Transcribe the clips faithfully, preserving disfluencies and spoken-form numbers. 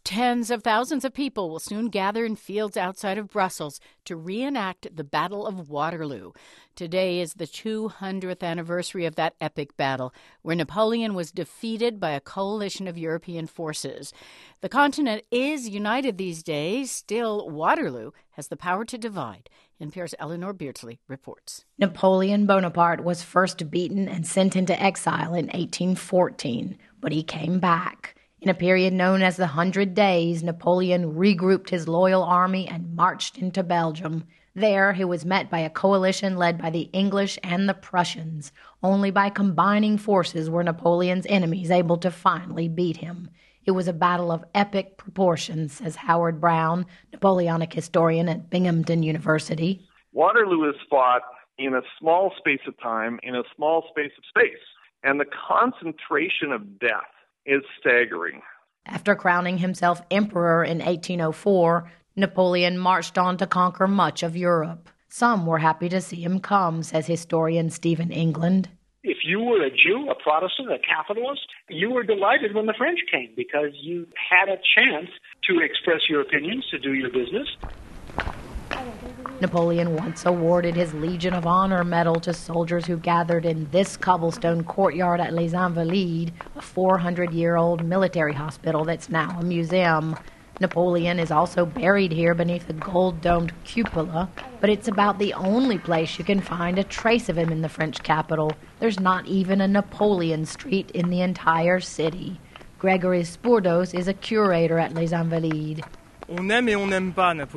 Tens of thousands of people will soon gather in fields outside of Brussels to reenact the Battle of Waterloo. Today is the two hundredth anniversary of that epic battle, where Napoleon was defeated by a coalition of European forces. The continent is united these days. Still, Waterloo has the power to divide. N P R's Eleanor Beardsley reports. Napoleon Bonaparte was first beaten and sent into exile in eighteen fourteen, but he came back. In a period known as the Hundred Days, Napoleon regrouped his loyal army and marched into Belgium. There, he was met by a coalition led by the English and the Prussians. Only by combining forces were Napoleon's enemies able to finally beat him. It was a battle of epic proportions, says Howard Brown, Napoleonic historian at Binghamton University. Waterloo is fought in a small space of time, in a small space of space, and the concentration of death is staggering. After crowning himself emperor in eighteen oh four, Napoleon marched on to conquer much of Europe. Some were happy to see him come, says historian Stephen England. If you were a Jew, a Protestant, a capitalist, you were delighted when the French came because you had a chance to express your opinions, to do your business. Napoleon once awarded his Legion of Honor medal to soldiers who gathered in this cobblestone courtyard at Les Invalides, a four hundred year old military hospital that's now a museum. Napoleon is also buried here beneath a gold-domed cupola, but it's about the only place you can find a trace of him in the French capital. There's not even a Napoleon Street in the entire city. Gregory Spourdos is a curator at Les Invalides. Napoleon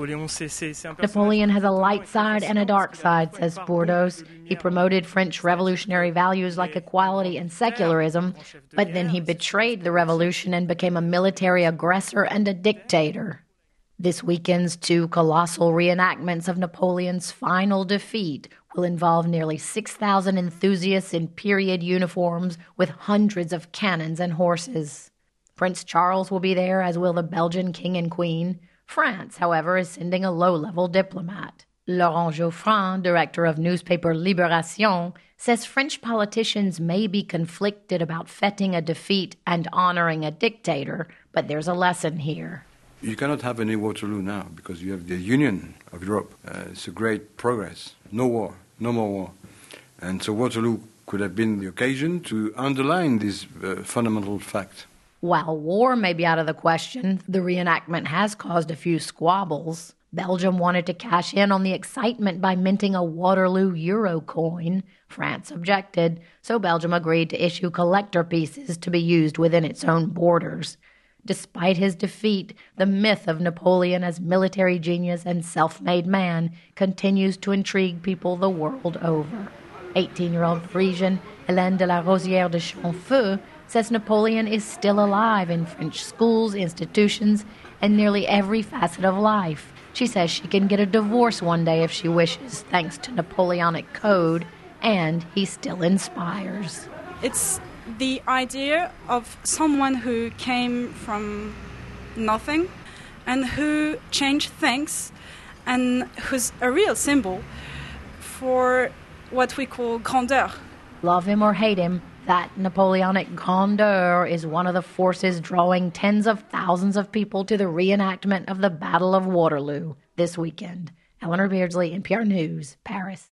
has a light side and a dark side, says Spourdos. He promoted French revolutionary values like equality and secularism, but then he betrayed the revolution and became a military aggressor and a dictator. This weekend's two colossal reenactments of Napoleon's final defeat will involve nearly six thousand enthusiasts in period uniforms with hundreds of cannons and horses. Prince Charles will be there, as will the Belgian king and queen. France, however, is sending a low-level diplomat. Laurent Geoffrin, director of newspaper Libération, says French politicians may be conflicted about fêting a defeat and honoring a dictator, but there's a lesson here. You cannot have any Waterloo now because you have the Union of Europe. Uh, it's a great progress. No war, no more war. And so Waterloo could have been the occasion to underline this uh, fundamental fact. While war may be out of the question, the reenactment has caused a few squabbles. Belgium wanted to cash in on the excitement by minting a Waterloo euro coin. France objected, so Belgium agreed to issue collector pieces to be used within its own borders. Despite his defeat, the myth of Napoleon as military genius and self-made man continues to intrigue people the world over. eighteen-year-old Parisian Hélène de la Rosière de Champfeu says Napoleon is still alive in French schools, institutions, and nearly every facet of life. She says she can get a divorce one day if she wishes, thanks to Napoleonic code, and he still inspires. It's the idea of someone who came from nothing and who changed things and who's a real symbol for what we call grandeur. Love him or hate him, that Napoleonic grandeur is one of the forces drawing tens of thousands of people to the reenactment of the Battle of Waterloo this weekend. Eleanor Beardsley, N P R News, Paris.